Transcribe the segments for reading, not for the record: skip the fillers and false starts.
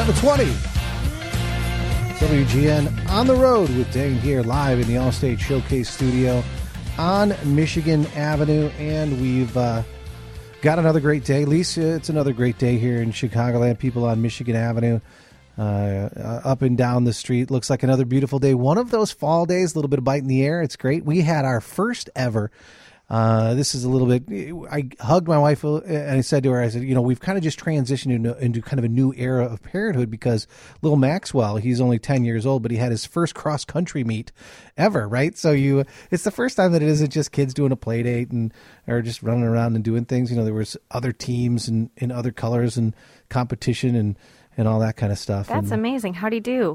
720. WGN on the road with Dane here live in the Allstate Showcase studio on Michigan Avenue. And we've got another great day. Lisa, it's another great day here in Chicagoland. People on Michigan Avenue, up and down the street. Looks like another beautiful day. One of those fall days, a little bit of bite in the air. It's great. We had our first ever. This is a little bit, I hugged my wife and I said to her, I said, you know, we've kind of just transitioned into kind of a new era of parenthood because little Maxwell, he's only 10 years old, but he had his first cross country meet ever, right? So it's the first time that it isn't just kids doing a play date or just running around and doing things. You know, there was other teams and in other colors and competition and all that kind of stuff. That's amazing. How'd he do?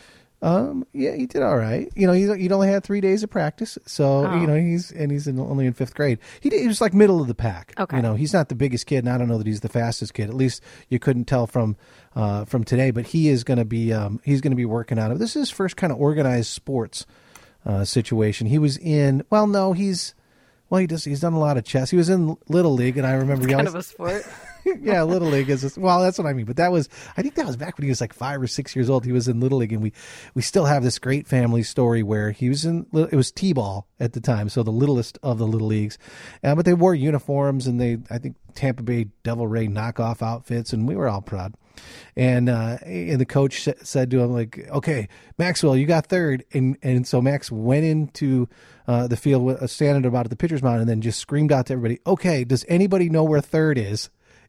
Yeah, he did all right. You know, he'd only had 3 days of practice, so you know he's only in fifth grade. He was like middle of the pack. Okay, you know, he's not the biggest kid, and I don't know that he's the fastest kid. At least you couldn't tell from today. But he is going to be working on it. This is his first kind of organized sports situation. He was in. He's done a lot of chess. He was in Little League, and I remember kind of a sport. Yeah, Little League is that's what I mean. But I think that was back when he was like 5 or 6 years old. He was in Little League, and we still have this great family story where he was it was T-ball at the time, so the littlest of the Little Leagues. But they wore uniforms, and I think Tampa Bay Devil Ray knockoff outfits, and we were all proud. And the coach said to him, like, okay, Maxwell, you got third. And so Max went into the field standing about at the pitcher's mound and then just screamed out to everybody, okay, does anybody know where third is?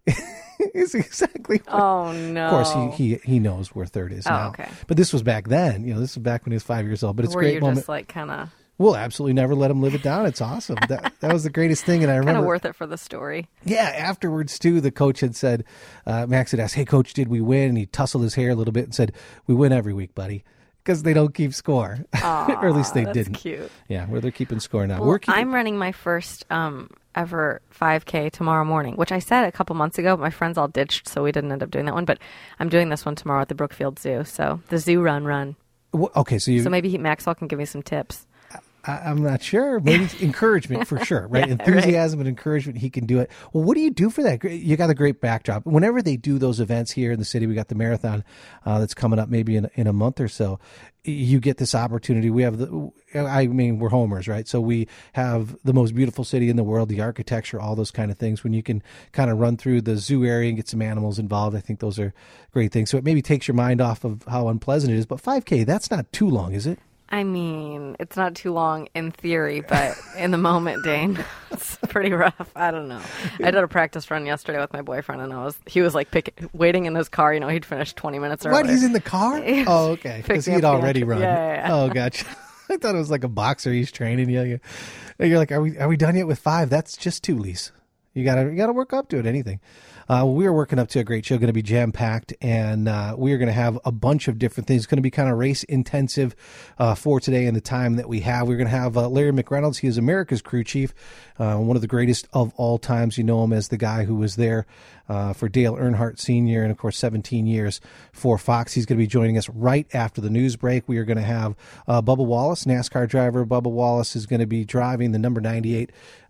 Is exactly what, oh no. Of course he knows where third is now. Okay. But this was back then. You know, this was back when he was 5 years old. But it's a great moment. Just like kind of. We'll absolutely never let him live it down. It's awesome. That was the greatest thing. And I remember kind of worth it for the story. Yeah, afterwards too, the coach had said, Max had asked, "Hey, coach, did we win?" And he tussled his hair a little bit and said, "We win every week, buddy." Because they don't keep score. Aww, or at least they that's didn't. Cute. Yeah, where they're keeping score now. Well, I'm running my first ever 5K tomorrow morning, which I said a couple months ago, but my friends all ditched, so we didn't end up doing that one. But I'm doing this one tomorrow at the Brookfield Zoo. So the zoo run. Well, okay, so maybe Maxwell can give me some tips. I'm not sure. Maybe encouragement for sure, right? Yeah, Enthusiasm and encouragement. He can do it. Well, what do you do for that? You got a great backdrop. Whenever they do those events here in the city, we got the marathon that's coming up maybe in a month or so. You get this opportunity. We have we're homers, right? So we have the most beautiful city in the world, the architecture, all those kind of things. When you can kind of run through the zoo area and get some animals involved, I think those are great things. So it maybe takes your mind off of how unpleasant it is. But 5K, that's not too long, is it? I mean, it's not too long in theory, but in the moment, Dane, it's pretty rough. I don't know. I did a practice run yesterday with my boyfriend, and he was like waiting in his car. You know, he'd finished 20 minutes earlier. What? He's in the car? Oh, okay. Because he'd already run. Yeah. Oh, gotcha. I thought it was like a boxer. He's training you. You're like, are we done yet with 5? That's just 2, Lise. You gotta work up to it. Anything. We are working up to a great show, going to be jam-packed, and we are going to have a bunch of different things. It's going to be kind of race-intensive for today and the time that we have. We're going to have Larry McReynolds. He is America's crew chief, one of the greatest of all times. You know him as the guy who was there for Dale Earnhardt Sr. and, of course, 17 years for Fox. He's going to be joining us right after the news break. We are going to have Bubba Wallace, NASCAR driver. Bubba Wallace is going to be driving the number 98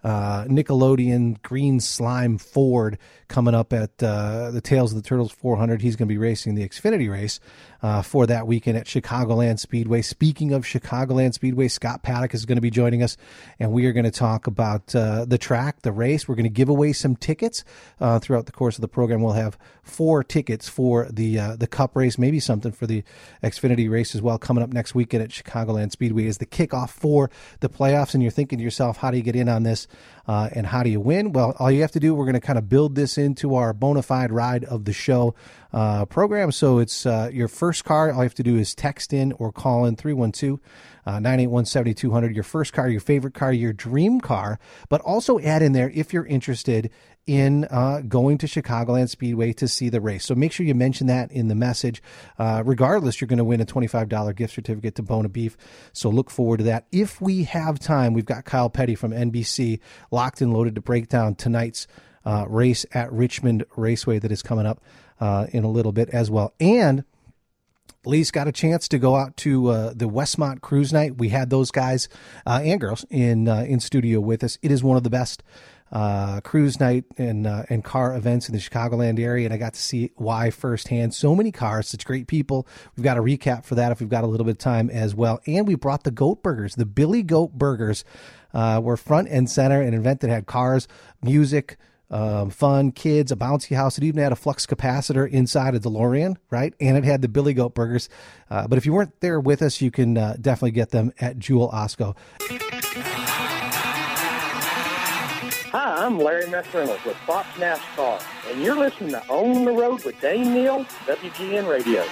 Nickelodeon Green Slime Ford coming up at the Tales of the Turtles 400. He's going to be racing the Xfinity race for that weekend at Chicagoland Speedway. Speaking of Chicagoland Speedway, Scott Paddock is going to be joining us, and we are going to talk about the track, the race. We're going to give away some tickets throughout the course of the program. We'll have 4 tickets for the Cup race, maybe something for the Xfinity race as well, coming up next weekend at Chicagoland Speedway as the kickoff for the playoffs. And you're thinking to yourself, how do you get in on this and how do you win? Well, all you have to do, we're going to kind of build this into our bona fide ride of the show program. So it's your first car. All you have to do is text in or call in 312-981-7200. Your first car, your favorite car, your dream car, but also add in there if you're interested in going to Chicagoland Speedway to see the race. So make sure you mention that in the message. Regardless, you're going to win a $25 gift certificate to Bona Beef. So look forward to that. If we have time, we've got Kyle Petty from NBC locked and loaded to break down tonight's race at Richmond Raceway that is coming up in a little bit as well. And Lee's got a chance to go out to the Westmont Cruise Night. We had those guys and girls in studio with us. It is one of the best cruise night and car events in the Chicagoland area, and I got to see why firsthand. So many cars, such great people. We've got a recap for that if we've got a little bit of time as well. And we brought the Goat Burgers, the Billy Goat Burgers, were front and center, an event that had cars, music, fun, kids, a bouncy house. It even had a flux capacitor inside a DeLorean, right? And it had the Billy Goat Burgers. But if you weren't there with us, you can definitely get them at Jewel Osco. Hi, I'm Larry McReynolds with Fox NASCAR, and you're listening to On the Road with Dane Neal, WGN Radio.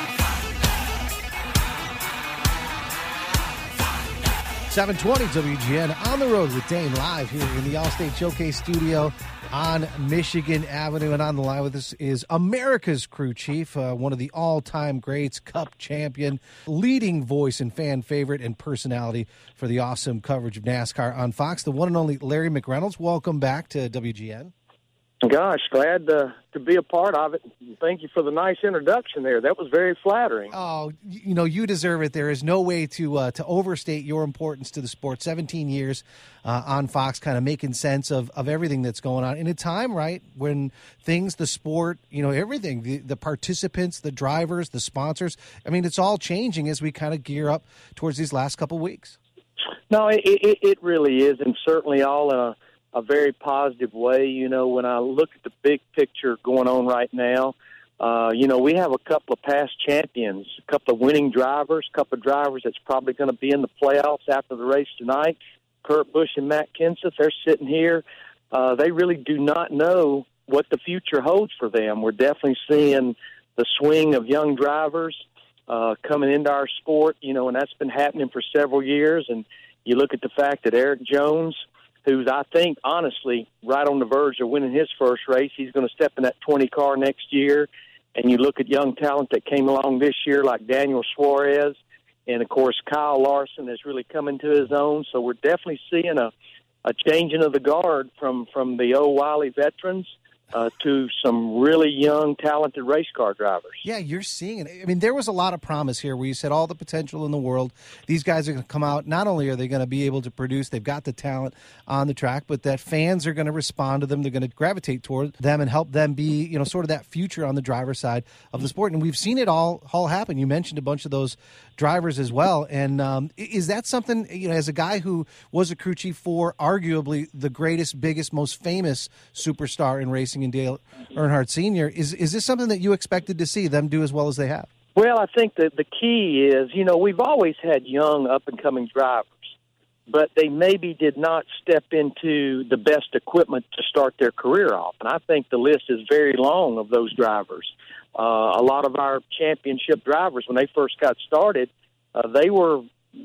.720 WGN on the road with Dane live here in the Allstate Showcase studio on Michigan Avenue. And on the line with us is America's crew chief, one of the all-time greats, Cup champion, leading voice and fan favorite and personality for the awesome coverage of NASCAR on Fox, the one and only Larry McReynolds. Welcome back to WGN. Gosh, glad to be a part of it. Thank you for the nice introduction there. That was very flattering. Oh, you deserve it. There is no way to overstate your importance to the sport. 17 years on Fox, kind of making sense of everything that's going on in a time, right, when things, the sport, everything, the participants, the drivers, the sponsors, I mean, it's all changing as we kind of gear up towards these last couple weeks. No, it really is, and certainly all in a very positive way. When I look at the big picture going on right now, we have a couple of past champions, a couple of winning drivers, a couple of drivers that's probably going to be in the playoffs after the race tonight. Kurt Busch and Matt Kenseth, they're sitting here. They really do not know what the future holds for them. We're definitely seeing the swing of young drivers coming into our sport, and that's been happening for several years. And you look at the fact that Eric Jones, who's, I think, honestly, right on the verge of winning his first race. He's going to step in that 20 car next year. And you look at young talent that came along this year like Daniel Suarez. And, of course, Kyle Larson has really come into his own. So we're definitely seeing a changing of the guard from the old wily veterans to some really young, talented race car drivers. Yeah, you're seeing it. I mean, there was a lot of promise here where you said all the potential in the world. These guys are going to come out. Not only are they going to be able to produce, they've got the talent on the track, but that fans are going to respond to them. They're going to gravitate toward them and help them be, sort of that future on the driver's side of the sport. And we've seen it all happen. You mentioned a bunch of those drivers as well. And is that something, as a guy who was a crew chief for arguably the greatest, biggest, most famous superstar in racing in Dale Earnhardt Sr., is this something that you expected to see them do as well as they have? Well, I think that the key is, we've always had young up-and-coming drivers, but they maybe did not step into the best equipment to start their career off. And I think the list is very long of those drivers. A lot of our championship drivers, when they first got started, they were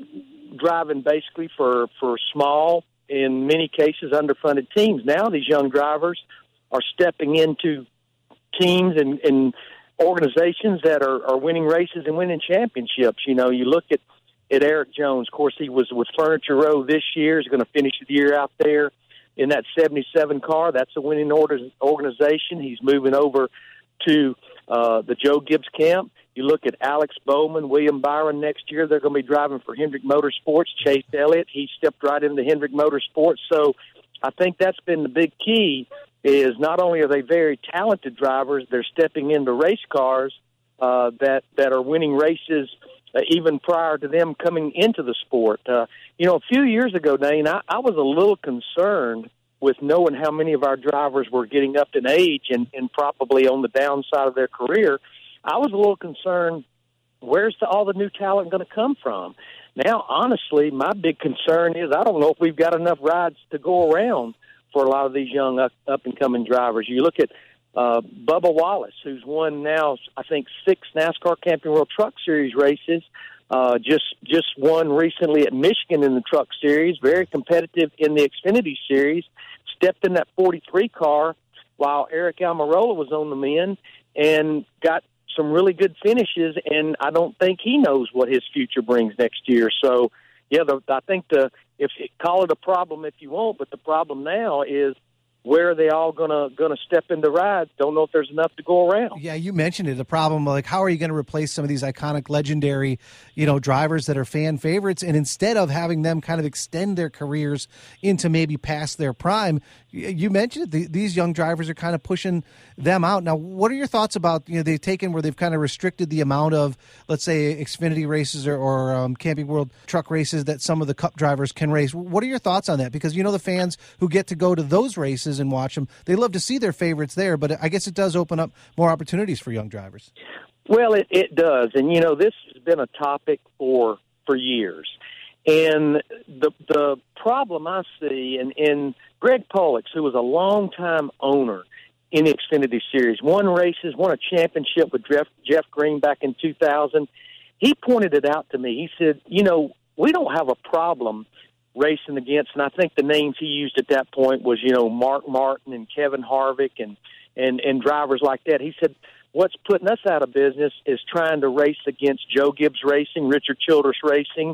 driving basically for small, in many cases, underfunded teams. Now these young drivers are stepping into teams and organizations that are winning races and winning championships. You look at Eric Jones. Of course, he was with Furniture Row this year. He's going to finish the year out there in that 77 car. That's a winning organization. He's moving over to the Joe Gibbs camp. You look at Alex Bowman, William Byron next year. They're going to be driving for Hendrick Motorsports. Chase Elliott, he stepped right into Hendrick Motorsports. So I think that's been the big key, is not only are they very talented drivers, they're stepping into race cars that are winning races even prior to them coming into the sport. A few years ago, Dane, I was a little concerned with knowing how many of our drivers were getting up in age and probably on the downside of their career. I was a little concerned, where's all the new talent going to come from? Now, honestly, my big concern is I don't know if we've got enough rides to go around for a lot of these young up-and-coming drivers. You look at Bubba Wallace, who's won now, I think, 6 NASCAR Camping World Truck Series races, just won recently at Michigan in the Truck Series, very competitive in the Xfinity Series, stepped in that 43 car while Eric Almirola was on the men and got some really good finishes, and I don't think he knows what his future brings next year. So, yeah, I think call it a problem if you want, but the problem now is where are they all gonna step into rides? Don't know if there's enough to go around. Yeah, you mentioned it. The problem, like, how are you going to replace some of these iconic, legendary, drivers that are fan favorites? And instead of having them kind of extend their careers into maybe past their prime, you mentioned it, these young drivers are kind of pushing them out. Now, what are your thoughts about, they've taken where they've kind of restricted the amount of, let's say, Xfinity races or Camping World truck races that some of the Cup drivers can race? What are your thoughts on that? Because, the fans who get to go to those races and watch them, they love to see their favorites there, but I guess it does open up more opportunities for young drivers. Well, it does. And, this has been a topic for years. And the problem I see, and Greg Pollux, who was a longtime owner in the Xfinity Series, won a championship with Jeff Green back in 2000. He pointed it out to me. He said, we don't have a problem racing against, and I think the names he used at that point was, Mark Martin and Kevin Harvick and drivers like that. He said, what's putting us out of business is trying to race against Joe Gibbs Racing, Richard Childress Racing,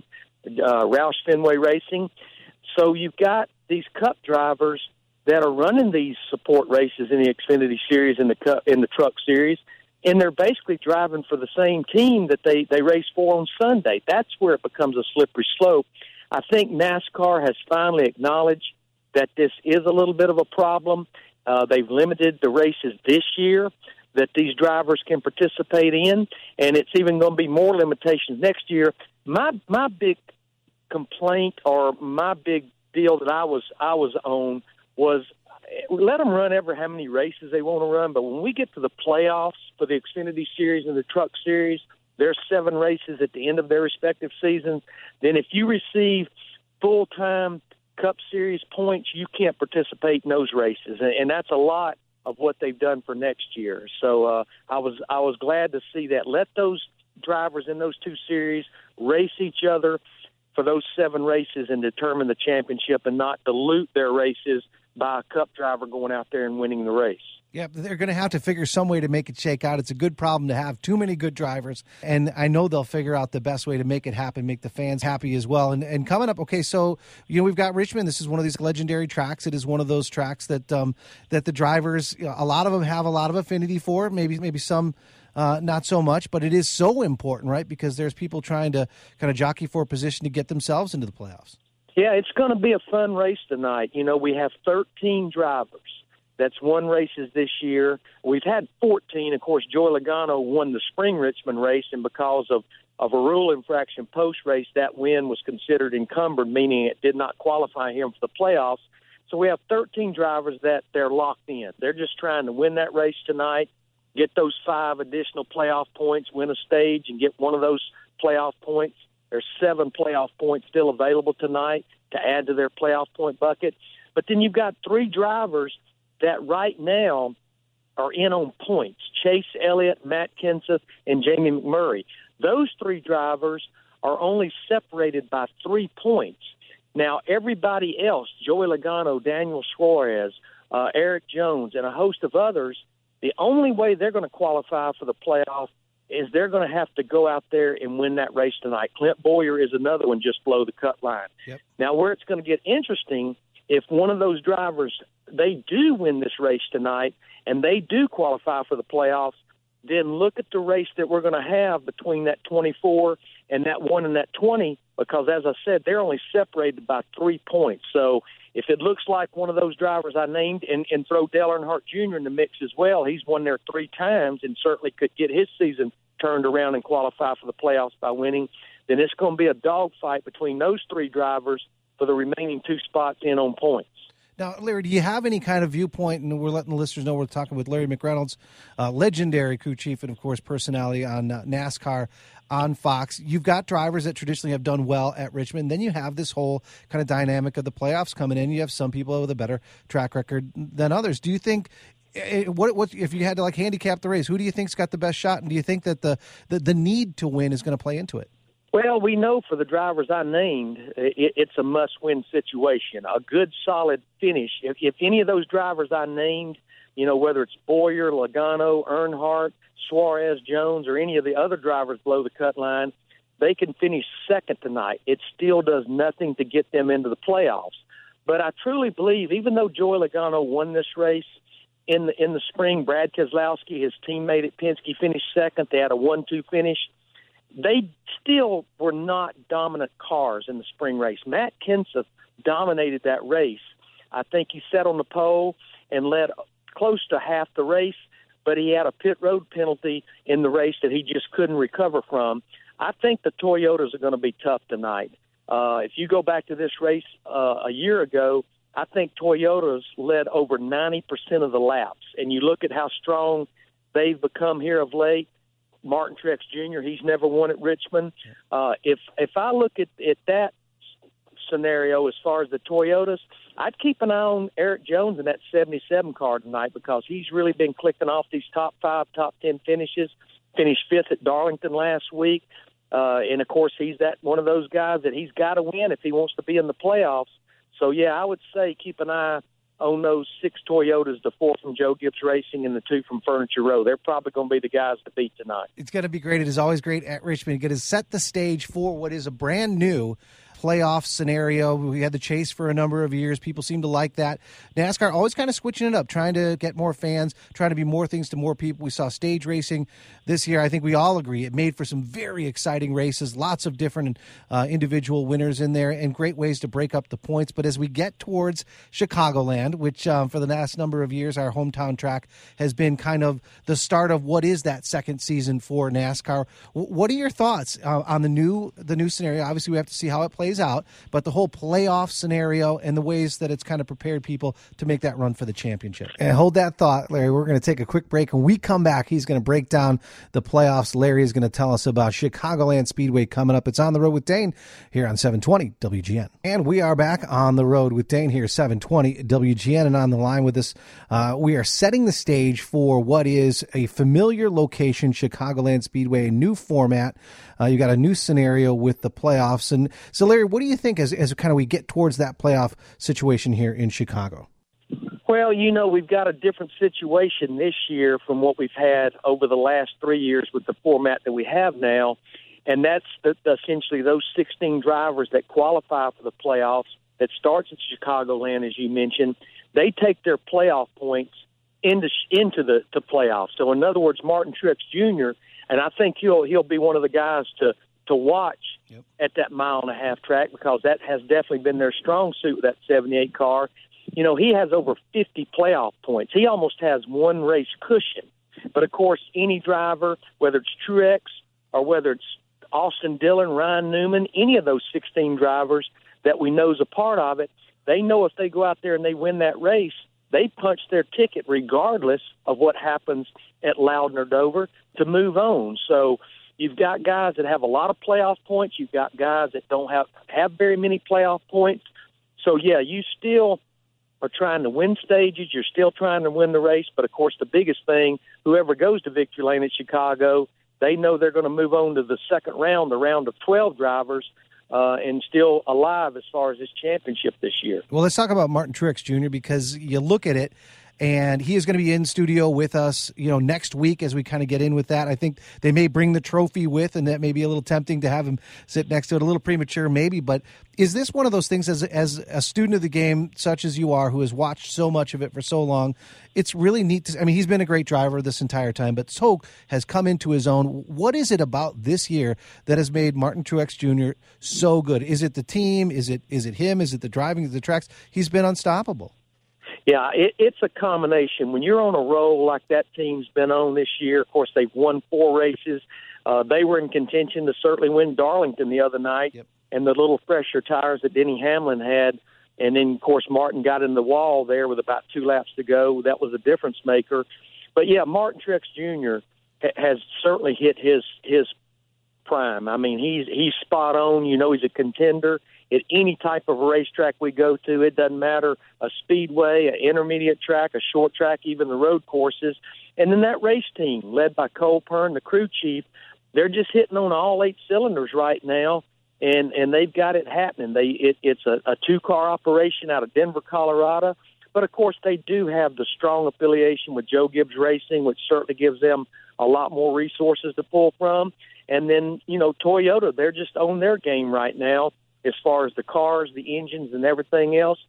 Roush Fenway Racing. So you've got these Cup drivers that are running these support races in the Xfinity Series and in the Truck Series, and they're basically driving for the same team that they race for on Sunday. That's where it becomes a slippery slope. I think NASCAR has finally acknowledged that this is a little bit of a problem. They've limited the races this year that these drivers can participate in, and it's even going to be more limitations next year. My big complaint, or my big deal that I was on, was let them run ever how many races they want to run, but when we get to the playoffs for the Xfinity Series and the Truck Series, there's 7 races at the end of their respective seasons. Then if you receive full-time Cup Series points, you can't participate in those races, and that's a lot of what they've done for next year. So I was glad to see that. Let those drivers in those 2 series race each other for those 7 races and determine the championship, and not dilute their races by a Cup driver going out there and winning the race. Yeah, they're going to have to figure some way to make it shake out. It's a good problem to have, too many good drivers, and I know they'll figure out the best way to make it happen, make the fans happy as well. And coming up, okay, so we've got Richmond. This is one of these legendary tracks. It is one of those tracks that that the drivers, a lot of them have a lot of affinity for. Maybe some not so much, but it is so important, right? Because there's people trying to kind of jockey for a position to get themselves into the playoffs. Yeah, it's going to be a fun race tonight. We have 13 drivers that's won races this year. We've had 14. Of course, Joey Logano won the spring Richmond race, and because of a rule infraction post-race, that win was considered encumbered, meaning it did not qualify him for the playoffs. So we have 13 drivers that they're locked in. They're just trying to win that race tonight, get those 5 additional playoff points, win a stage, and get one of those playoff points. There's 7 playoff points still available tonight to add to their playoff point bucket. But then you've got 3 drivers that right now are in on points: Chase Elliott, Matt Kenseth, and Jamie McMurray. Those 3 drivers are only separated by 3 points. Now, everybody else, Joey Logano, Daniel Suarez, Eric Jones, and a host of others, the only way they're going to qualify for the playoff is they're going to have to go out there and win that race tonight. Clint Bowyer is another one just below the cut line. Yep. Now, where it's going to get interesting, if one of those drivers, they do win this race tonight and they do qualify for the playoffs, then look at the race that we're going to have between that 24 and that 1 and that 20, because, as I said, they're only separated by 3 points. So if it looks like one of those drivers I named, and throw Dale Earnhardt Jr. in the mix as well, he's won there 3 times and certainly could get his season turned around and qualify for the playoffs by winning, then it's going to be a dogfight between those 3 drivers for the remaining 2 spots in on points. Now, Larry, do you have any kind of viewpoint, and we're letting the listeners know we're talking with Larry McReynolds, legendary crew chief and, of course, personality on NASCAR on Fox. You've got drivers that traditionally have done well at Richmond. Then you have this whole kind of dynamic of the playoffs coming in. You have some people with a better track record than others. Do you think, what if you had to like handicap the race, who do you think's got the best shot, and do you think that the need to win is going to play into it? Well, we know for the drivers I named, it's a must-win situation. A good, solid finish. If any of those drivers I named, whether it's Bowyer, Logano, Earnhardt, Suarez, Jones, or any of the other drivers below the cut line, they can finish second tonight. It still does nothing to get them into the playoffs. But I truly believe, even though Joey Logano won this race in the spring, Brad Keselowski, his teammate at Penske, finished second. They had a 1-2 finish. They still were not dominant cars in the spring race. Matt Kenseth dominated that race. I think he sat on the pole and led close to half the race, but he had a pit road penalty in the race that he just couldn't recover from. I think the Toyotas are going to be tough tonight. If you go back to this race a year ago, I think Toyotas led over 90% of the laps. And you look at how strong they've become here of late. Martin Truex Jr., he's never won at Richmond. If I look at that scenario as far as the Toyotas, I'd keep an eye on Eric Jones in that 77 car tonight because he's really been clicking off these top 5, top 10 finishes. Finished 5th at Darlington last week. And, of course, he's one of those guys that he's got to win if he wants to be in the playoffs. So, yeah, I would say keep an eye on those 6 Toyotas, the 4 from Joe Gibbs Racing and the 2 from Furniture Row. They're probably going to be the guys to beat tonight. It's going to be great. It is always great at Richmond. It has set the stage for what is a brand new playoff scenario. We had the chase for a number of years. People seem to like that. NASCAR always kind of switching it up, trying to get more fans, trying to be more things to more people. We saw stage racing this year. I think we all agree it made for some very exciting races, lots of different individual winners in there, and great ways to break up the points. But as we get towards Chicagoland, which for the last number of years, our hometown track has been kind of the start of what is that second season for NASCAR. What are your thoughts on the new scenario? Obviously, we have to see how it plays out, but the whole playoff scenario and the ways that it's kind of prepared people to make that run for the championship. And hold that thought, Larry. We're going to take a quick break. When we come back, he's going to break down the playoffs. Larry is going to tell us about Chicagoland Speedway coming up. It's On the Road with Dane here on 720 WGN. And we are back on the road with Dane here, 720 WGN. And on the line with us, we are setting the stage for what is a familiar location, Chicagoland Speedway, a new format. You got a new scenario with the playoffs. And so, Larry, what do you think as kind of we get towards that playoff situation here in Chicago? Well, we've got a different situation this year from what we've had over the last 3 years with the format that we have now, and that's essentially those 16 drivers that qualify for the playoffs that starts at Chicagoland, as you mentioned. They take their playoff points into the playoffs. So, in other words, Martin Truex Jr., and I think he'll be one of the guys to watch at that 1.5-mile track because that has definitely been their strong suit with that 78 car. He has over 50 playoff points. He almost has one race cushion. But, of course, any driver, whether it's Truex or whether it's Austin Dillon, Ryan Newman, any of those 16 drivers that we know is a part of it, they know if they go out there and they win that race, they punch their ticket regardless of what happens at Loudon or Dover to move on. So you've got guys that have a lot of playoff points. You've got guys that don't have very many playoff points. So, yeah, you still are trying to win stages. You're still trying to win the race. But, of course, the biggest thing, whoever goes to Victory Lane at Chicago, they know they're going to move on to the second round, the round of 12 drivers, and still alive as far as this championship this year. Well, let's talk about Martin Truex Jr. because you look at it, and he is going to be in studio with us, next week as we kind of get in with that. I think they may bring the trophy with, and that may be a little tempting to have him sit next to it. A little premature, maybe. But is this one of those things, as a student of the game, such as you are, who has watched so much of it for so long, it's really neat to. I mean, he's been a great driver this entire time, but so has come into his own. What is it about this year that has made Martin Truex Jr. so good? Is it the team? Is it him? Is it the driving? Is it the tracks? He's been unstoppable. Yeah, it's a combination. When you're on a roll like that team's been on this year, of course, they've won 4 races. They were in contention to certainly win Darlington the other night, and the little fresher tires that Denny Hamlin had. And then, of course, Martin got in the wall there with about 2 laps to go. That was a difference maker. But, yeah, Martin Truex Jr. has certainly hit his prime. I mean, he's spot on. He's a contender at any type of racetrack we go to. It doesn't matter, a speedway, an intermediate track, a short track, even the road courses. And then that race team, led by Cole Pearn, the crew chief, they're just hitting on all 8 cylinders right now, and they've got it happening. It's a 2-car operation out of Denver, Colorado. But, of course, they do have the strong affiliation with Joe Gibbs Racing, which certainly gives them a lot more resources to pull from. And then, Toyota, they're just on their game right now as far as the cars, the engines, and everything else.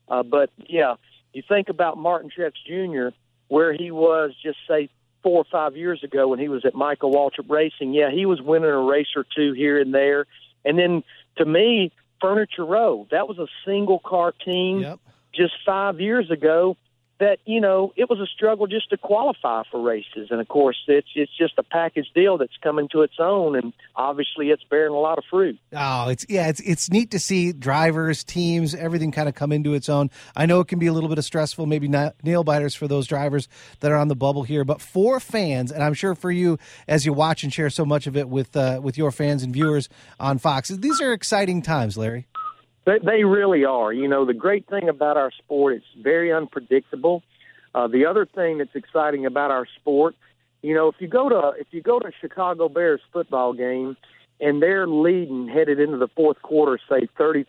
But, yeah, you think about Martin Truex Jr., where he was just, say, 4 or 5 years ago when he was at Michael Waltrip Racing. Yeah, he was winning a race or two here and there. And then, to me, Furniture Row, that was a single-car team just 5 years ago that, it was a struggle just to qualify for races. And, of course, it's just a package deal that's coming to its own, and obviously it's bearing a lot of fruit. Oh, it's neat to see drivers, teams, everything kind of come into its own. I know it can be a little bit of stressful, maybe not nail biters for those drivers that are on the bubble here, but for fans, and I'm sure for you as you watch and share so much of it with your fans and viewers on Fox, these are exciting times, Larry. They really are. The great thing about our sport, it's very unpredictable. The other thing that's exciting about our sport, if you go to Chicago Bears football game and they're leading headed into the fourth quarter, say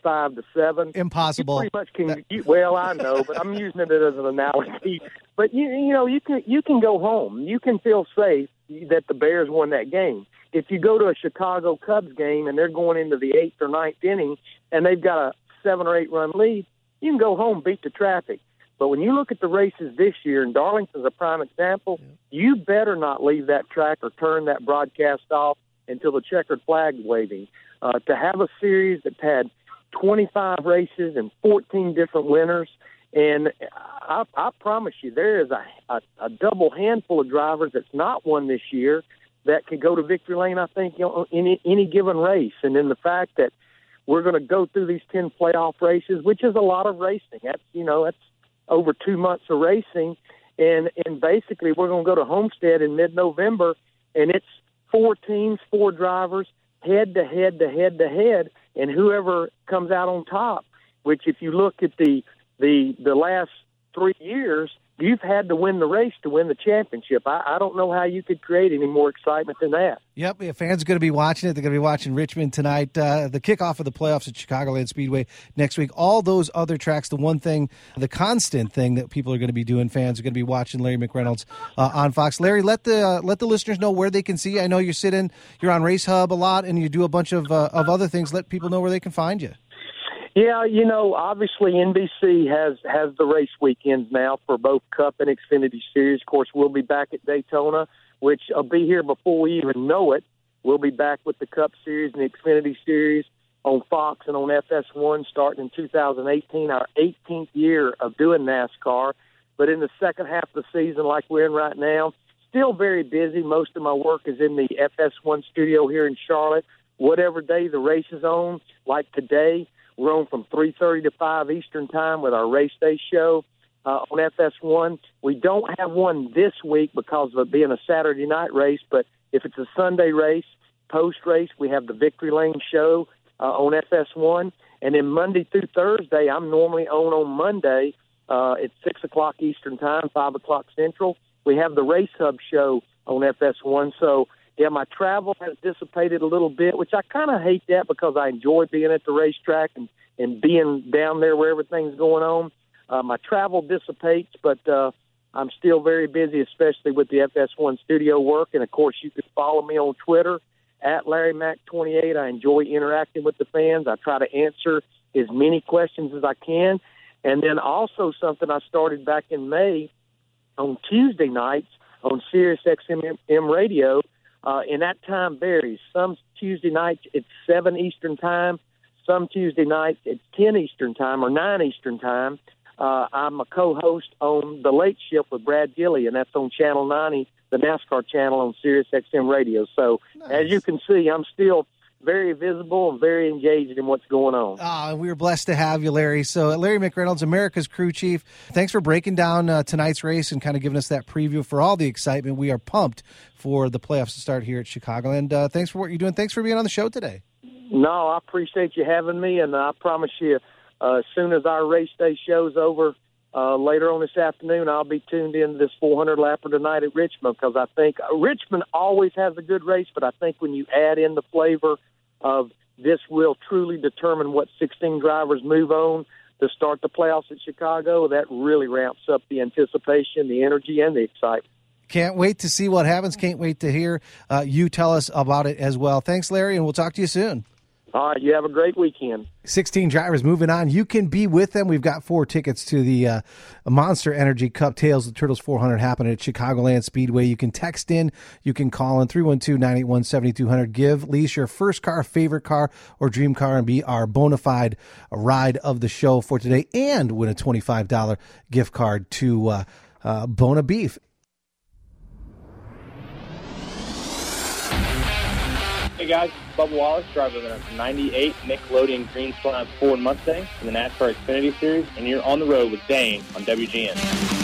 35-7, impossible. You pretty much can. Well, I know, but I'm using it as an analogy. But you can go home. You can feel safe that the Bears won that game. If you go to a Chicago Cubs game and they're going into the 8th or 9th inning and they've got a 7 or 8 run lead, you can go home, beat the traffic. But when you look at the races this year, and Darlington's a prime example, you better not leave that track or turn that broadcast off until the checkered flag waving. To have a series that's had 25 races and 14 different winners, and I promise you there is a double handful of drivers that's not won this year that could go to victory lane, I think, in any given race. And then the fact that we're going to go through these 10 playoff races, which is a lot of racing. That's over 2 months of racing. And basically we're going to go to Homestead in mid-November, and it's 4 teams, 4 drivers, head to head to head to head, and whoever comes out on top, which if you look at the last 3 years, you've had to win the race to win the championship. I don't know how you could create any more excitement than that. Yep, fans are going to be watching it. They're going to be watching Richmond tonight, the kickoff of the playoffs at Chicagoland Speedway next week. All those other tracks, the constant thing that people are going to be doing, fans are going to be watching Larry McReynolds on Fox. Larry, let the listeners know where they can see you. I know you're on Race Hub a lot, and you do a bunch of other things. Let people know where they can find you. Yeah, obviously NBC has the race weekends now for both Cup and Xfinity Series. Of course, we'll be back at Daytona, which will be here before we even know it. We'll be back with the Cup Series and the Xfinity Series on Fox and on FS1 starting in 2018, our 18th year of doing NASCAR. But in the second half of the season, like we're in right now, still very busy. Most of my work is in the FS1 studio here in Charlotte. Whatever day the race is on, like today, we're on from 3:30 to 5 Eastern Time with our race day show on FS1. We don't have one this week because of it being a Saturday night race, but if it's a Sunday race, post-race, we have the Victory Lane show on FS1. And then Monday through Thursday, I'm normally on Monday at 6 o'clock Eastern Time, 5 o'clock Central. We have the Race Hub show on FS1. So, yeah, my travel has dissipated a little bit, which I kind of hate that because I enjoy being at the racetrack and being down there where everything's going on. My travel dissipates, but I'm still very busy, especially with the FS1 studio work. And, of course, you can follow me on Twitter at LarryMac28. I enjoy interacting with the fans. I try to answer as many questions as I can. And then also something I started back in May on Tuesday nights on Sirius XM Radio, and that time varies. Some Tuesday nights it's 7 Eastern Time. Some Tuesday nights it's 10 Eastern Time or 9 Eastern Time. I'm a co-host on The Late Shift with Brad Gilley, and that's on Channel 90, the NASCAR channel on Sirius XM Radio. So as you can see, I'm still very visible and very engaged in what's going on. We were blessed to have you, Larry. So Larry McReynolds, America's crew chief, thanks for breaking down tonight's race and kind of giving us that preview for all the excitement. We are pumped for the playoffs to start here at Chicago. And thanks for what you're doing. Thanks for being on the show today. No, I appreciate you having me, and I promise you, as soon as our race day show's over later on this afternoon, I'll be tuned into this 400-lapper tonight at Richmond because I think Richmond always has a good race, but I think when you add in the flavor of this will truly determine what 16 drivers move on to start the playoffs at Chicago, that really ramps up the anticipation, the energy, and the excitement. Can't wait to see what happens. Can't wait to hear you tell us about it as well. Thanks, Larry, and we'll talk to you soon. All right, you have a great weekend. 16 drivers moving on. You can be with them. We've got 4 tickets to the Monster Energy Cup Tales of the Turtles 400 happening at Chicagoland Speedway. You can text in. You can call in 312-981-7200. Give Lise your first car, favorite car, or dream car and be our bona fide ride of the show for today and win a $25 gift card to Bona Beef. Hey guys, Bubba Wallace, driving the 98 Nickelodeon Green Slime Ford Mustang in the NASCAR Xfinity Series, and you're on the road with Dane on WGN.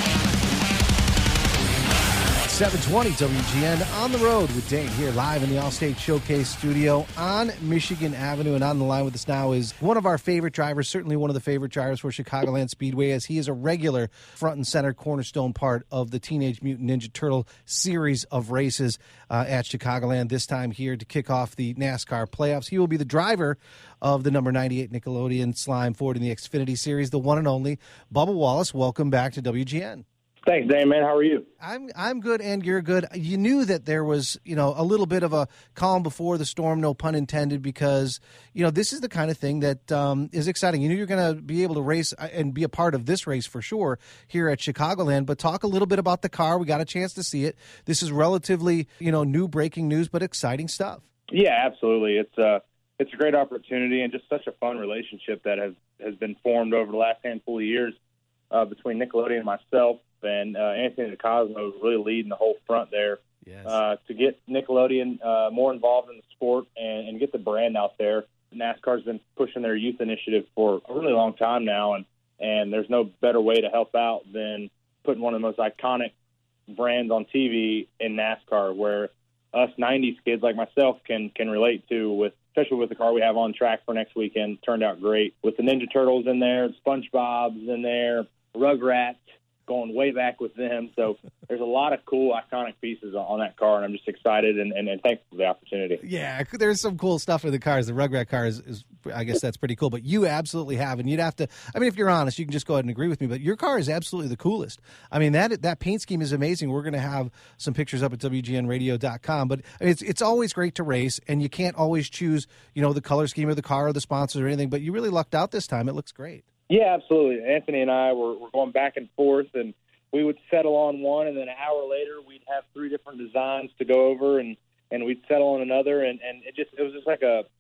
720 WGN on the road with Dane here live in the Allstate Showcase studio on Michigan Avenue. And on the line with us now is one of our favorite drivers, certainly one of the favorite drivers for Chicagoland Speedway, as he is a regular front and center cornerstone part of the Teenage Mutant Ninja Turtle series of races at Chicagoland, this time here to kick off the NASCAR playoffs. He will be the driver of the number 98 Nickelodeon Slime Ford in the Xfinity Series, the one and only Bubba Wallace. Welcome back to WGN. Thanks, Dane, man. How are you? I'm good, and you're good. You knew that there was, a little bit of a calm before the storm, no pun intended, because, this is the kind of thing that is exciting. You knew you're going to be able to race and be a part of this race for sure here at Chicagoland, but talk a little bit about the car. We got a chance to see it. This is relatively, new breaking news, but exciting stuff. Yeah, absolutely. It's a great opportunity and just such a fun relationship that has been formed over the last handful of years between Nickelodeon and myself. And Anthony DeCosmo is really leading the whole front there. Yes. To get Nickelodeon more involved in the sport and get the brand out there. NASCAR's been pushing their youth initiative for a really long time now, and there's no better way to help out than putting one of the most iconic brands on TV in NASCAR, where us 90s kids like myself can relate to, especially with the car we have on track for next weekend. Turned out great with the Ninja Turtles in there, SpongeBob's in there, Rugrats, going way back with them. So there's a lot of cool, iconic pieces on that car, and I'm just excited and thankful for the opportunity. Yeah, there's some cool stuff in the cars. The Rugrat car is I guess that's pretty cool, but you absolutely have, and you'd have to, if you're honest, you can just go ahead and agree with me, but your car is absolutely the coolest. That paint scheme is amazing. We're going to have some pictures up at WGNradio.com, but it's always great to race, and you can't always choose, the color scheme of the car or the sponsors or anything, but you really lucked out this time. It looks great. Yeah, absolutely. Anthony and I were going back and forth, and we would settle on one, and then an hour later we'd have 3 different designs to go over, and we'd settle on another, and it was just like a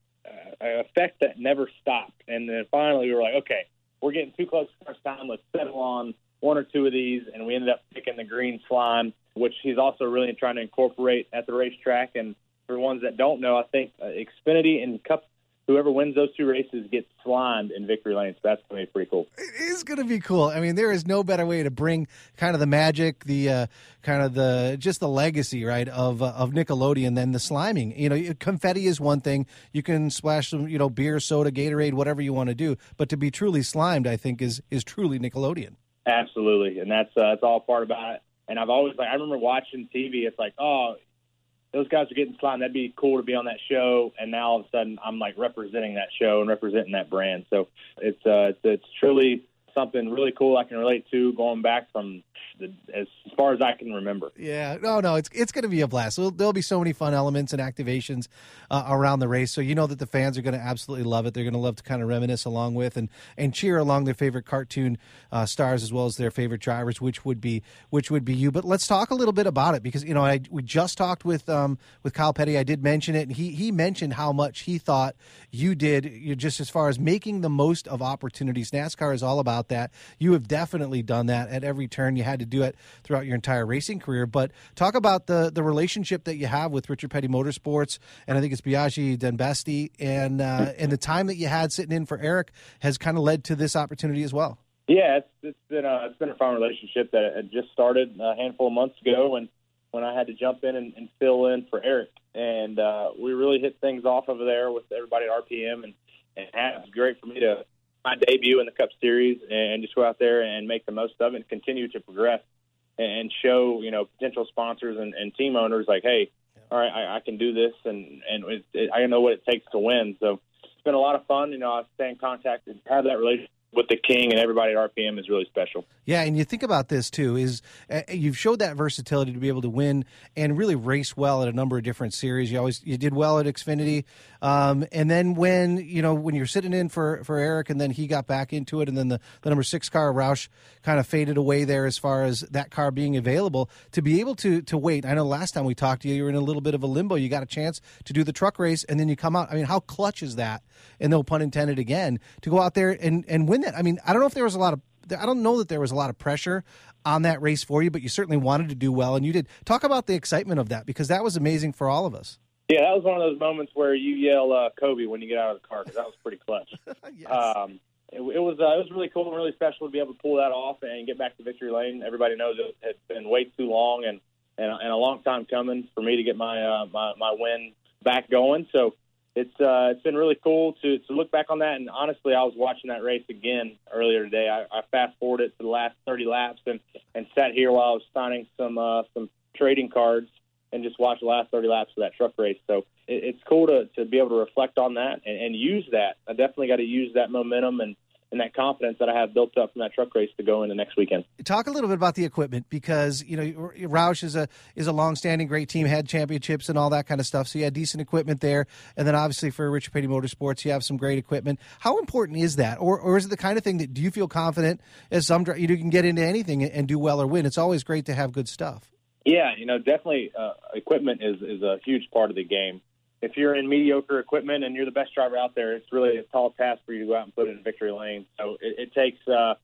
effect that never stopped. And then finally we were like, okay, we're getting too close to first time. Let's settle on 1 or 2 of these, and we ended up picking the green slime, which he's also really trying to incorporate at the racetrack. And for ones that don't know, I think Xfinity and Cup, whoever wins those 2 races gets slimed in victory lane. So that's going to be pretty cool. It is going to be cool. There is no better way to bring kind of the magic, the just the legacy, right, of Nickelodeon than the sliming. Confetti is one thing. You can splash some, beer, soda, Gatorade, whatever you want to do. But to be truly slimed, I think, is truly Nickelodeon. Absolutely. And that's all part about it. And I've always, I remember watching TV. It's like, oh, those guys are getting slimed. That'd be cool to be on that show. And now all of a sudden I'm representing that show and representing that brand. So it's truly something really cool I can relate to going back from as far as I can remember. Yeah, no, it's going to be a blast. There'll be so many fun elements and activations around the race. So you know that the fans are going to absolutely love it. They're going to love to kind of reminisce along with and cheer along their favorite cartoon stars as well as their favorite drivers, which would be you. But let's talk a little bit about it because we just talked with Kyle Petty. I did mention it, and he mentioned how much he thought you did just as far as making the most of opportunities. NASCAR is all about that. You have definitely done that at every turn. You had to do it throughout your entire racing career. But talk about the relationship that you have with Richard Petty Motorsports, and I think it's Biaggi Denbesti, and the time that you had sitting in for Eric has kind of led to this opportunity as well. Yeah, it's been a fun relationship that had just started a handful of months ago when I had to jump in and fill in for Eric, and we really hit things off over there with everybody at RPM, and it was great for me to my debut in the Cup Series and just go out there and make the most of it and continue to progress and show, potential sponsors and team owners like, hey, all right, I can do this and I know what it takes to win. So it's been a lot of fun. I stay in contact and have that relationship with the King and everybody at RPM is really special. Yeah, and you think about this, too, is you've showed that versatility to be able to win and really race well at a number of different series. You did well at Xfinity. And then when you're sitting in for Eric and then he got back into it and then the number 6 car, Roush, kind of faded away there as far as that car being available, to be able to wait. I know last time we talked to you, you were in a little bit of a limbo. You got a chance to do the truck race and then you come out. I mean, how clutch is that? And no pun intended again, to go out there and win that. I mean, I don't know that there was a lot of pressure on that race for you, but you certainly wanted to do well, and you did. Talk about the excitement of that, because that was amazing for all of us. Yeah, that was one of those moments where you yell Kobe when you get out of the car, because that was pretty clutch. Yes. It was really cool and really special to be able to pull that off and get back to victory lane. Everybody knows it had been way too long and a long time coming for me to get my win back going. So it's been really cool to look back on that. And honestly, I was watching that race again earlier today. I fast forwarded to the last 30 laps and sat here while I was signing some trading cards and just watched the last 30 laps of that truck race. So it's cool to be able to reflect on that and use that. I definitely got to use that momentum and that confidence that I have built up from that truck race to go into next weekend. Talk a little bit about the equipment, because Roush is a long-standing great team, had championships and all that kind of stuff. So you had decent equipment there, and then obviously for Richard Petty Motorsports, you have some great equipment. How important is that, or is it the kind of thing that do you feel confident as some you can get into anything and do well or win? It's always great to have good stuff. Yeah, definitely equipment is a huge part of the game. If you're in mediocre equipment and you're the best driver out there, it's really a tall task for you to go out and put it in victory lane. So it takes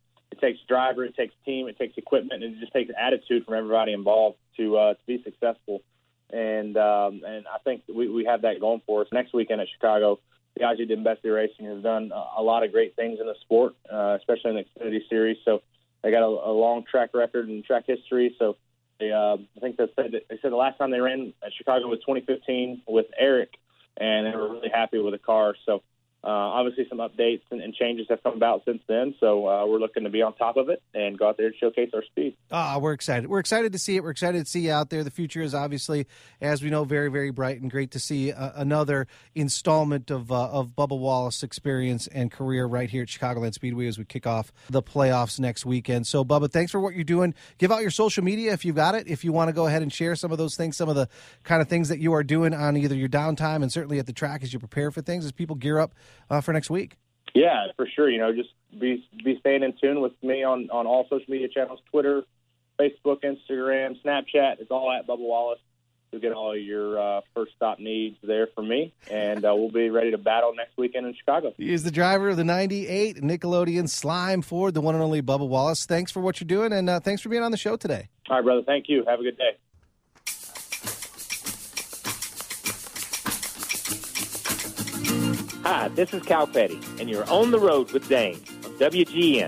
driver, it takes team, it takes equipment, and it just takes attitude from everybody involved to be successful. And I think we have that going for us. Next weekend at Chicago, Piaggio Di Imbesti Racing has done a lot of great things in the sport, especially in the Xfinity Series. So they got a long track record and track history. So I think they said the last time they ran at Chicago was 2015 with Eric, and they were really happy with the car. So obviously some updates and changes have come about since then. So we're looking to be on top of it and go out there and showcase our speed. We're excited. We're excited to see it. We're excited to see you out there. The future is obviously, as we know, very, very bright, and great to see another installment of Bubba Wallace experience and career right here at Chicagoland Speedway as we kick off the playoffs next weekend. So, Bubba, thanks for what you're doing. Give out your social media if you've got it, if you want to go ahead and share some of those things, some of the kind of things that you are doing on either your downtime and certainly at the track as you prepare for things, as people gear up for next week. Yeah, for sure. Just be staying in tune with me on all social media channels, Twitter, Facebook, Instagram, Snapchat. It's all at Bubba Wallace. You'll get all your first stop needs there for me, and we'll be ready to battle next weekend in Chicago. He is the driver of the 98 Nickelodeon Slime Ford, the one and only Bubba Wallace. Thanks for what you're doing, and thanks for being on the show today. All right, brother. Thank you. Have a good day. Hi, this is Cal Petty, and you're on the road with Dane on WGN.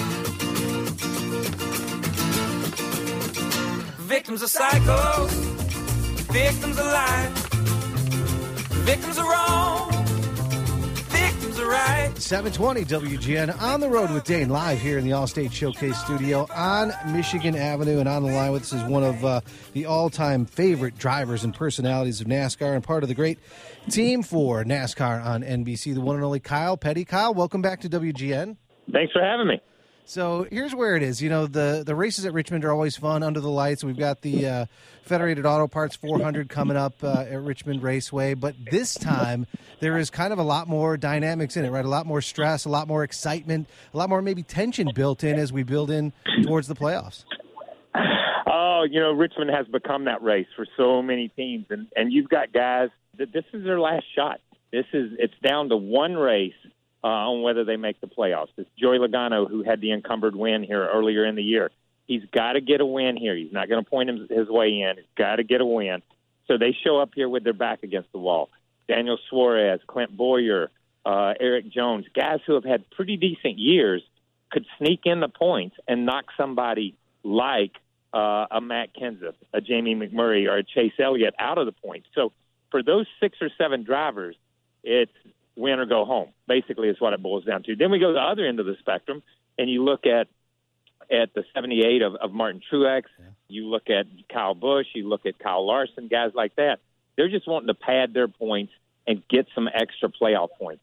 Victims are psychos, victims are lying, victims are wrong, victims are right. 720 WGN on the road with Dane, live here in the Allstate Showcase studio on Michigan Avenue, and on the line with us is one of the all-time favorite drivers and personalities of NASCAR and part of the great team for NASCAR on NBC, the one and only Kyle Petty. Kyle, welcome back to WGN. Thanks for having me. So here's where it is. The races at Richmond are always fun under the lights. We've got the Federated Auto Parts 400 coming up at Richmond Raceway. But this time, there is kind of a lot more dynamics in it, right? A lot more stress, a lot more excitement, a lot more maybe tension built in as we build in towards the playoffs. Oh, Richmond has become that race for so many teams. And you've got guys that this is their last shot. It's down to one race on whether they make the playoffs. It's Joey Logano, who had the encumbered win here earlier in the year. He's got to get a win here. He's not going to point his way in. He's got to get a win. So they show up here with their back against the wall. Daniel Suarez, Clint Bowyer, Eric Jones, guys who have had pretty decent years, could sneak in the points and knock somebody like a Matt Kenseth, a Jamie McMurray, or a Chase Elliott out of the points. So for those 6 or 7 drivers, it's win or go home, basically, is what it boils down to. Then we go to the other end of the spectrum, and you look at the 78 of Martin Truex. Yeah. You look at Kyle Busch. You look at Kyle Larson, guys like that. They're just wanting to pad their points and get some extra playoff points.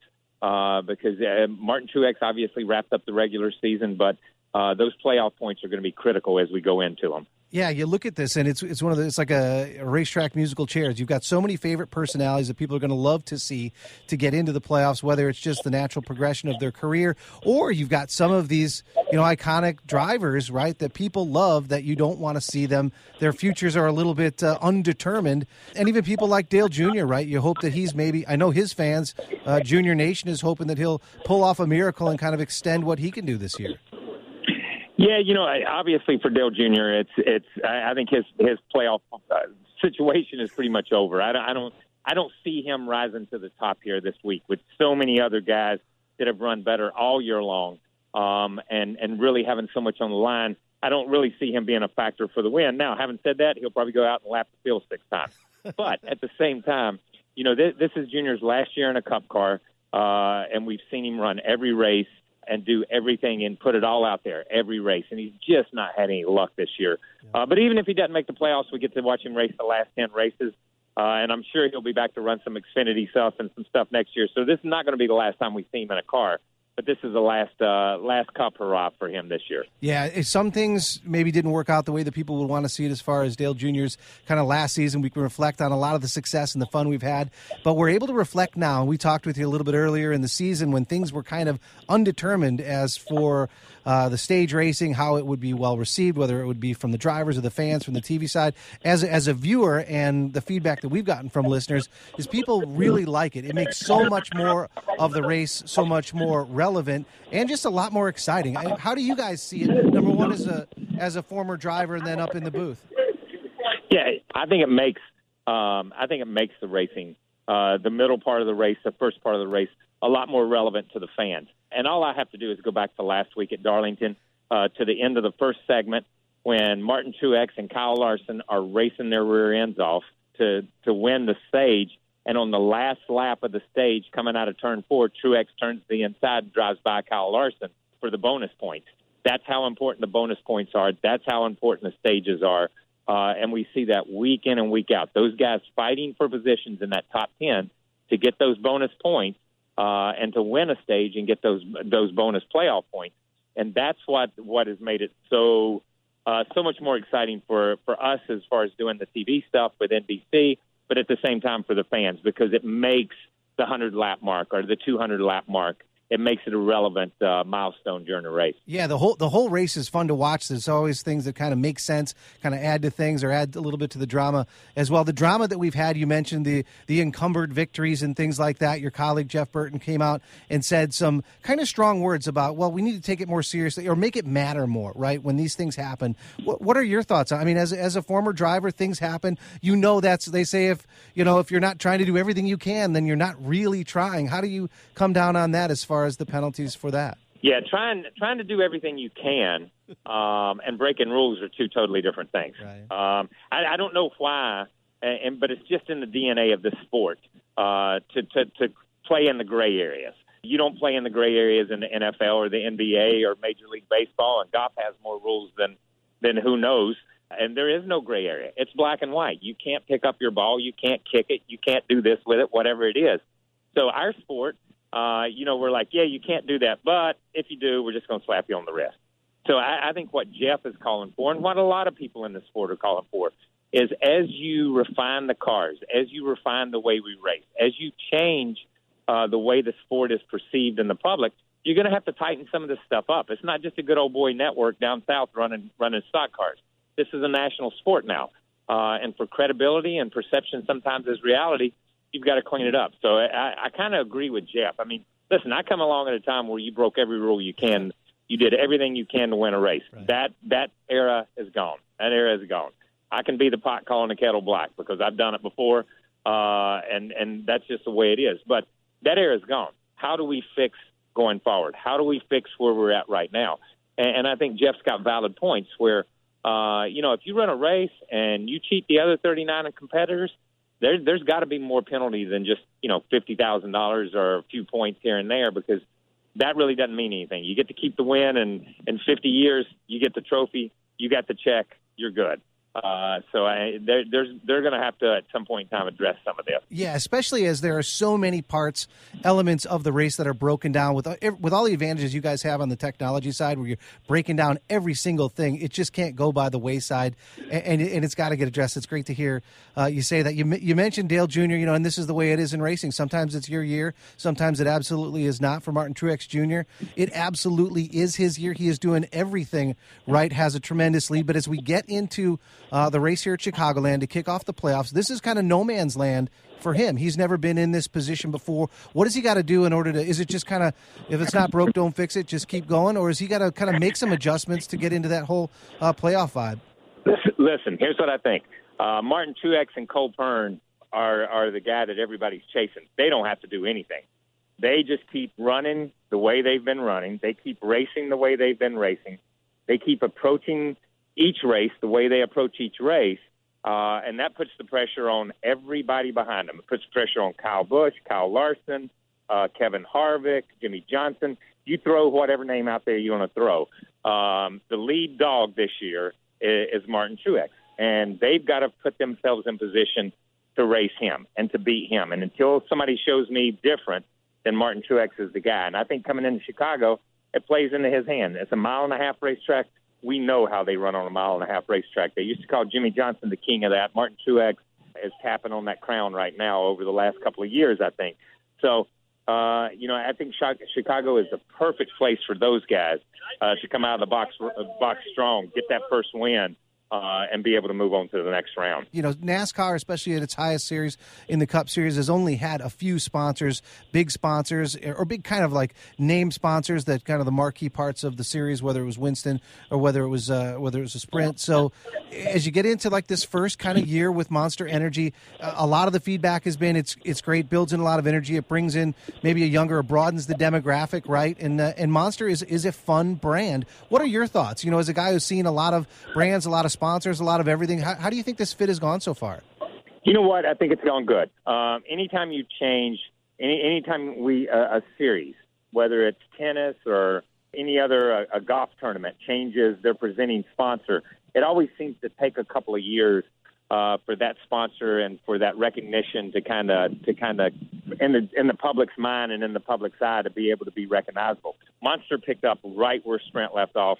because Martin Truex obviously wrapped up the regular season, but those playoff points are going to be critical as we go into them. Yeah, you look at this, and it's one of the, it's like a racetrack musical chairs. You've got so many favorite personalities that people are going to love to see to get into the playoffs, whether it's just the natural progression of their career, or you've got some of these, iconic drivers, right, that people love that you don't want to see them. Their futures are a little bit undetermined, and even people like Dale Jr., right? You hope that he's maybe, I know his fans, Junior Nation is hoping that he'll pull off a miracle and kind of extend what he can do this year. Yeah, obviously for Dale Jr., I think his playoff situation is pretty much over. I don't see him rising to the top here this week with so many other guys that have run better all year long, and really having so much on the line. I don't really see him being a factor for the win. Now, having said that, he'll probably go out and lap the field 6 times. But at the same time, this is Junior's last year in a Cup car, and we've seen him run every race and do everything and put it all out there, every race. And he's just not had any luck this year. But even if he doesn't make the playoffs, we get to watch him race the last 10 races. And I'm sure he'll be back to run some Xfinity stuff and some stuff next year. So this is not going to be the last time we see him in a car. But this is the last Cup hurrah for him this year. Yeah, some things maybe didn't work out the way that people would want to see it as far as Dale Jr.'s kind of last season. We can reflect on a lot of the success and the fun we've had. But we're able to reflect now. And we talked with you a little bit earlier in the season when things were kind of undetermined as for the stage racing, how it would be well received, whether it would be from the drivers or the fans, from the TV side. As a viewer, and the feedback that we've gotten from listeners is people really like it. It makes so much more of the race so much more relevant and just a lot more exciting. How do you guys see it? Number one, as a former driver, and then up in the booth. Yeah, I think it makes the racing, the middle part of the race, the first part of the race, a lot more relevant to the fans. And all I have to do is go back to last week at Darlington to the end of the first segment when Martin Truex and Kyle Larson are racing their rear ends off to win the stage. And on the last lap of the stage coming out of turn 4, Truex turns to the inside and drives by Kyle Larson for the bonus points. That's how important the bonus points are. That's how important the stages are. And we see that week in and week out. Those guys fighting for positions in that top 10 to get those bonus points and to win a stage and get those bonus playoff points. And that's what has made it so much more exciting for us as far as doing the TV stuff with NBC, but at the same time for the fans, because it makes the 100-lap mark or the 200-lap mark, it makes it a relevant milestone during the race. Yeah, the whole race is fun to watch. There's always things that kind of make sense, kind of add to things or add a little bit to the drama as well. The drama that we've had, you mentioned the encumbered victories and things like that. Your colleague Jeff Burton came out and said some kind of strong words about, well, we need to take it more seriously or make it matter more, right, when these things happen. What are your thoughts? I mean, as a former driver, things happen. They say if you're not trying to do everything you can, then you're not really trying. How do you come down on that as far as the penalties for that? Yeah, trying to do everything you can and breaking rules are two totally different things. Right. I don't know why, but it's just in the DNA of this sport to play in the gray areas. You don't play in the gray areas in the NFL or the NBA or Major League Baseball, and golf has more rules than who knows. And there is no gray area. It's black and white. You can't pick up your ball. You can't kick it. You can't do this with it, whatever it is. So our sport, we're like, yeah, you can't do that. But if you do, we're just going to slap you on the wrist. So I think what Jeff is calling for and what a lot of people in the sport are calling for is as you refine the cars, as you refine the way we race, as you change the way the sport is perceived in the public, you're going to have to tighten some of this stuff up. It's not just a good old boy network down south running stock cars. This is a national sport now. And for credibility and perception sometimes as reality, you've got to clean it up. So I kind of agree with Jeff. I mean, listen, I come along at a time where you broke every rule you can. You did everything you can to win a race. Right. That era is gone. That era is gone. I can be the pot calling the kettle black because I've done it before, and that's just the way it is. But that era is gone. How do we fix going forward? How do we fix where we're at right now? And I think Jeff's got valid points where, if you run a race and you cheat the other 39 competitors, there's got to be more penalty than just, $50,000 or a few points here and there, because that really doesn't mean anything. You get to keep the win, and in 50 years, you get the trophy, you got the check, you're good. They're going to have to at some point in time address some of this. Yeah, especially as there are so many elements of the race that are broken down with all the advantages you guys have on the technology side, where you're breaking down every single thing. It just can't go by the wayside, and it's got to get addressed. It's great to hear you say that. You mentioned Dale Jr., and this is the way it is in racing. Sometimes it's your year. Sometimes it absolutely is not. For Martin Truex Jr., it absolutely is his year. He is doing everything right, has a tremendous lead. But as we get into the race here at Chicagoland to kick off the playoffs, this is kind of no man's land for him. He's never been in this position before. What does he got to do in order to, is it just kind of, if it's not broke, don't fix it, just keep going? Or is he got to kind of make some adjustments to get into that whole playoff vibe? Listen, here's what I think. Martin Truex and Cole Pearn are the guy that everybody's chasing. They don't have to do anything. They just keep running the way they've been running. They keep racing the way they've been racing. They keep approaching each race the way they approach each race, and that puts the pressure on everybody behind them. It puts pressure on Kyle Busch, Kyle Larson, Kevin Harvick, Jimmy Johnson. You throw whatever name out there you want to throw. The lead dog this year is Martin Truex, and they've got to put themselves in position to race him and to beat him. And until somebody shows me different, then Martin Truex is the guy. And I think coming into Chicago, it plays into his hand. It's a 1.5-mile racetrack. We know how they run on a 1.5-mile racetrack. They used to call Jimmy Johnson the king of that. Martin Truex is tapping on that crown right now over the last couple of years, I think. So, I think Chicago is the perfect place for those guys to come out of the box strong, get that first win, and be able to move on to the next round. NASCAR, especially at its highest series in the Cup Series, has only had a few sponsors, big sponsors, or big kind of like name sponsors that kind of the marquee parts of the series, whether it was Winston or whether it was a Sprint. So as you get into like this first kind of year with Monster Energy, a lot of the feedback has been it's great, builds in a lot of energy. It brings in maybe it broadens the demographic, right? And Monster is a fun brand. What are your thoughts? As a guy who's seen a lot of brands, a lot of sponsors, a lot of everything, how do you think this fit has gone so far? You know what? I think it's gone good. Anytime you change, anytime a series, whether it's tennis or any other a golf tournament, changes their presenting sponsor, it always seems to take a couple of years for that sponsor and for that recognition to kind of in the public's mind and in the public's eye to be able to be recognizable. Monster picked up right where Sprint left off.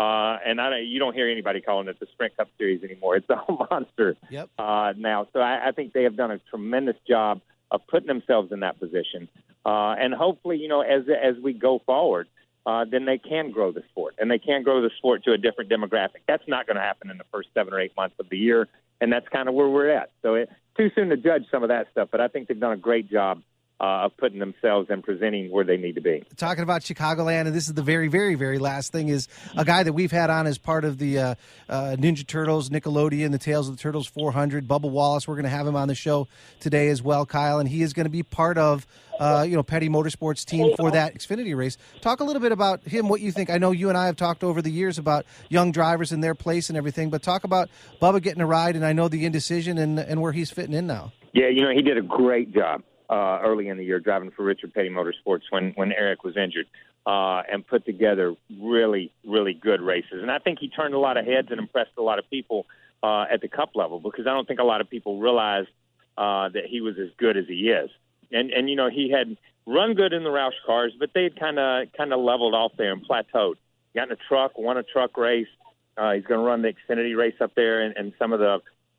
You don't hear anybody calling it the Sprint Cup Series anymore. It's all Monster now. So I think they have done a tremendous job of putting themselves in that position. And hopefully, as we go forward, then they can grow the sport. And they can grow the sport to a different demographic. That's not going to happen in the first 7 or 8 months of the year, and that's kind of where we're at. So it's too soon to judge some of that stuff, but I think they've done a great job of putting themselves and presenting where they need to be. Talking about Chicagoland, and this is the very, very, very last thing, is a guy that we've had on as part of the Ninja Turtles, Nickelodeon, the Tales of the Turtles 400, Bubba Wallace. We're going to have him on the show today as well, Kyle, and he is going to be part of Petty Motorsports team for that Xfinity race. Talk a little bit about him, what you think. I know you and I have talked over the years about young drivers and their place and everything, but talk about Bubba getting a ride, and I know the indecision and where he's fitting in now. Yeah, he did a great job early in the year driving for Richard Petty Motorsports when Eric was injured, and put together really, really good races. And I think he turned a lot of heads and impressed a lot of people at the Cup level, because I don't think a lot of people realized that he was as good as he is. And he had run good in the Roush cars, but they had kind of leveled off there and plateaued. Got in a truck, won a truck race. He's going to run the Xfinity race up there and some of the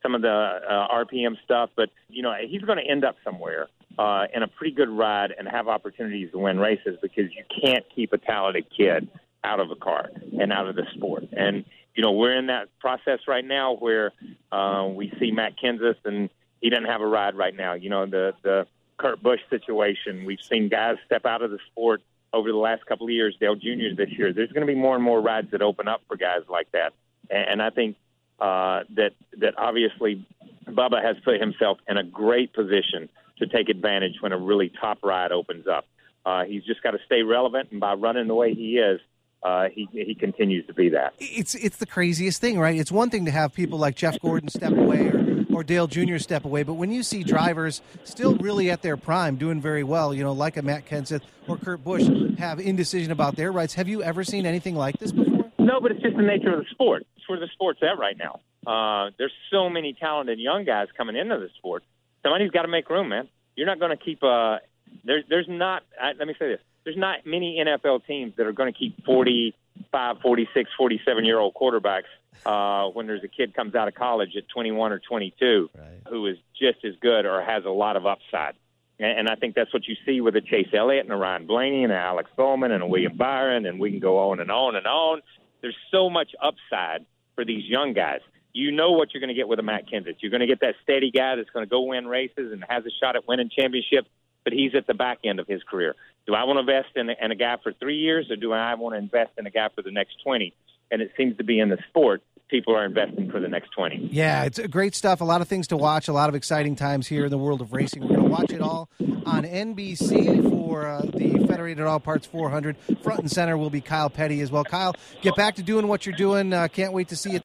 RPM stuff, but he's going to end up somewhere in a pretty good ride and have opportunities to win races, because you can't keep a talented kid out of a car and out of the sport. And we're in that process right now where we see Matt Kenseth, and he doesn't have a ride right now. The Kurt Busch situation. We've seen guys step out of the sport over the last couple of years. Dale Jr. this year. There's going to be more and more rides that open up for guys like that, and I think that obviously Bubba has put himself in a great position to take advantage when a really top ride opens up. He's just got to stay relevant, and by running the way he is, he continues to be that. It's the craziest thing, right? It's one thing to have people like Jeff Gordon step away or Dale Jr. step away, but when you see drivers still really at their prime, doing very well, like a Matt Kenseth or Kurt Busch, have indecision about their rides. Have you ever seen anything like this before? No, but it's just the nature of the sport. It's where the sport's at right now. There's so many talented young guys coming into the sport. Somebody's got to make room, man. You're not going to keep there's not let me say this. There's not many NFL teams that are going to keep 45, 46, 47-year-old quarterbacks when there's a kid comes out of college at 21 or 22 who is just as good or has a lot of upside. And I think that's what you see with a Chase Elliott and a Ryan Blaney and an Alex Bowman and a William Byron, and we can go on and on and on. There's so much upside for these young guys. You know what you're going to get with a Matt Kenseth. You're going to get that steady guy that's going to go win races and has a shot at winning championships, but he's at the back end of his career. Do I want to invest in a guy for 3 years, or do I want to invest in a guy for the next 20? And it seems to be in the sport, people are investing for the next 20. Yeah, it's great stuff. A lot of things to watch, a lot of exciting times here in the world of racing. We're going to watch it all on NBC for the Federated Auto Parts 400. Front and center will be Kyle Petty as well. Kyle, get back to doing what you're doing. Can't wait to see you